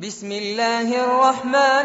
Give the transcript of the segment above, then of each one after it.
بسم الله الرحمن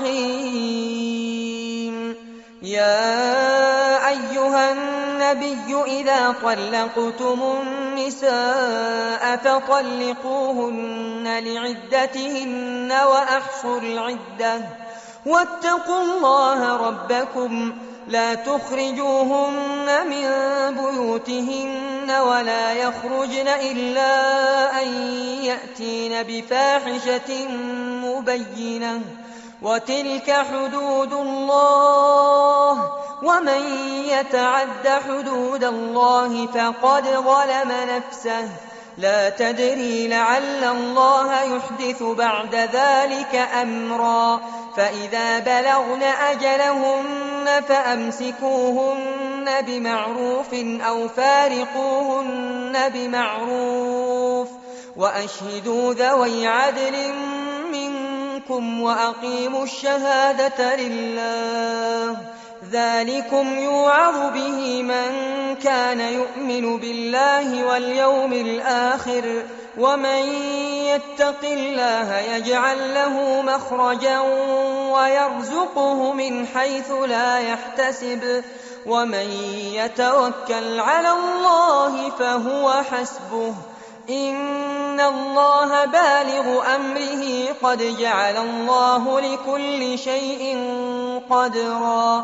الرحيم. يا أيها النبي إذا طلقتم النساء فطلقوهن لعدتهن وأحصوا العدة واتقوا الله ربكم لا تخرجوهن من بيوتهن ولا يخرجن إلا أن يأتين بفاحشة مبينة وتلك حدود الله ومن يتعد حدود الله فقد ظلم نفسه لا تدري لعل الله يحدث بعد ذلك أمرا فإذا بلغن أجلهن فأمسكوهن بمعروف أو فارقوهن بمعروف وأشهدوا ذوي عدل منكم وأقيموا الشهادة لله ذلكم يوعظ به من كان يؤمن بالله واليوم الآخر ومن يتق الله يجعل له مخرجا ويرزقه من حيث لا يحتسب ومن يتوكل على الله فهو حسبه إن الله بالغ أمره قد جعل الله لكل شيء قدرا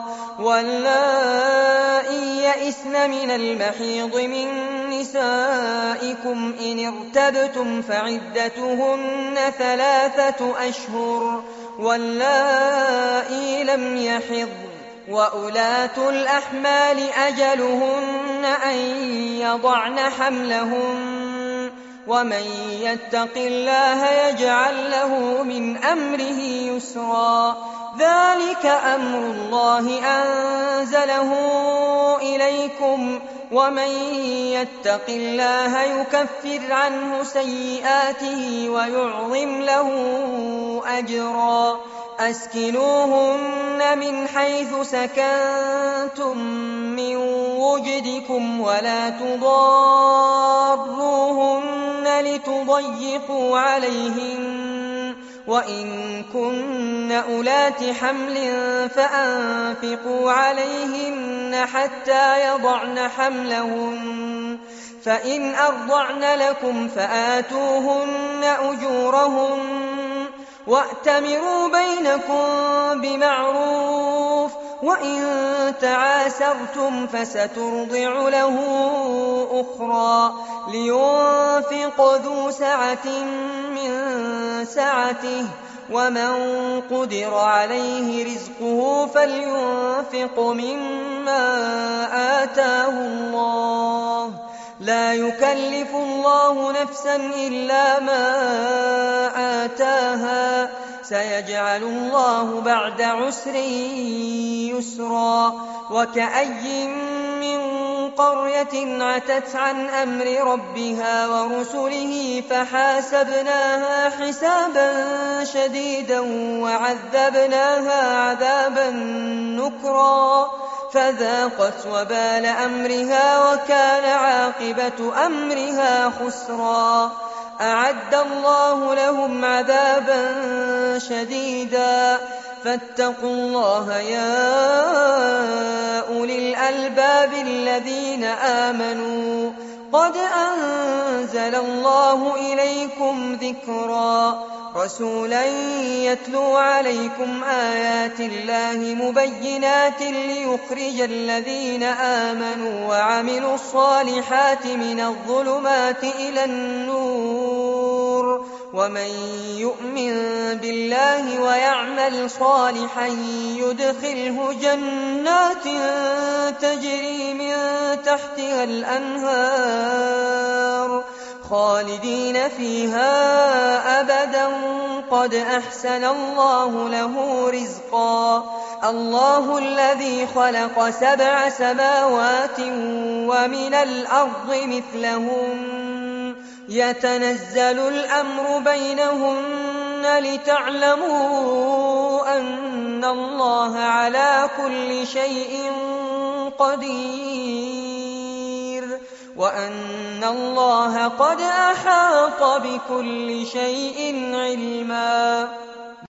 واللائي يئسن من المحيض من نسائكم إن ارتبتم فعدتهن 3 أشهر واللائي لم يحضن وأولاة الأحمال أجلهن أن يضعن حملهن ومن يتق الله يجعل له من أمره يسرا ذلك أمر الله أنزله إليكم ومن يتق الله يكفر عنه سيئاته ويعظم له أجرا أسكنوهن من حيث سكنتم من وجدكم ولا تضاروهن لتضيقوا عليهن وإن كن أولات حمل فأنفقوا عليهن حتى يضعن حملهن فإن أرضعن لكم فآتوهن أجورهن وأتمروا بينكم بمعروف وإن تعاسرتم فسترضع له أخرى لينفق ذو سعة من سعته ومن قدر عليه رزقه فلينفق مما آتاه الله لا يكلف الله نفسا إلا ما آتاها سيجعل الله بعد عسر يسرا وكأي من قرية عتت عن أمر ربها ورسله فحاسبناها حسابا شديدا وعذبناها عذابا نكرا فذاقت وبال أمرها وكان عاقبة أمرها خسرا أعد الله لهم عذابا شديدا فاتقوا الله يا أولي الألباب الذين آمنوا قد أنزل الله إليكم ذكرا رسولا يتلو عليكم آيات الله مبينات ليخرج الذين آمنوا وعملوا الصالحات من الظلمات إلى النور ومن يؤمن بالله ويعمل صالحا يدخله جنات تجري من تحتها الأنهار خالدين فيها أبدا قد أحسن الله له رزقا الله الذي خلق 7 سماوات ومن الأرض مثلهن يتنزل الأمر بينهن لتعلموا أن الله على كل شيء قدير وأن الله قد أحاط بكل شيء علما.